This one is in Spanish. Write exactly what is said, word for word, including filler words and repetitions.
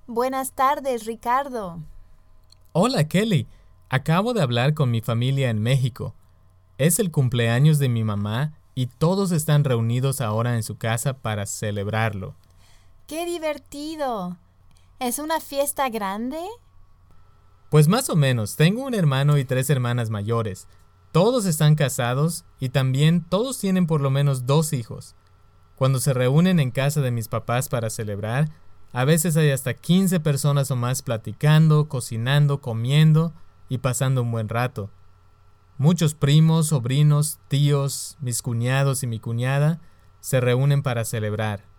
Buenas tardes, Ricardo. Hola, Kelly. Acabo de hablar con mi familia en México. Es el cumpleaños de mi mamá y todos están reunidos ahora en su casa para celebrarlo. ¡Qué divertido! ¿Es una fiesta grande? Pues más o menos, tengo un hermano y tres hermanas mayores. Todos están casados y también todos tienen por lo menos dos hijos. Cuando se reúnen en casa de mis papás para celebrar, a veces hay hasta quince personas o más platicando, cocinando, comiendo y pasando un buen rato. Muchos primos, sobrinos, tíos, mis cuñados y mi cuñada se reúnen para celebrar.